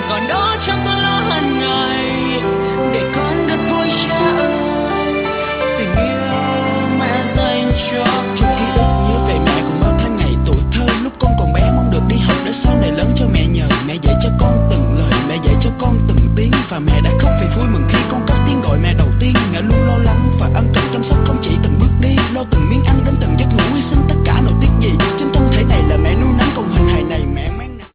còn đó cho tôi lo hàng ngày để con được vui cha ơi. Tình yêu mẹ dành cho trong ký ức nhớ về mẹ cùng bao tháng ngày tuổi thơ, lúc con còn bé mong được đi học để sau này lớn cho mẹ nhờ. Mẹ dạy cho con từng lời, mẹ dạy cho con từng tiếng, và mẹ đã khóc vì vui mừng khi con cất tiếng gọi mẹ đầu tiên. Mẹ luôn lo lắng và ân cần chăm sóc không chỉ từng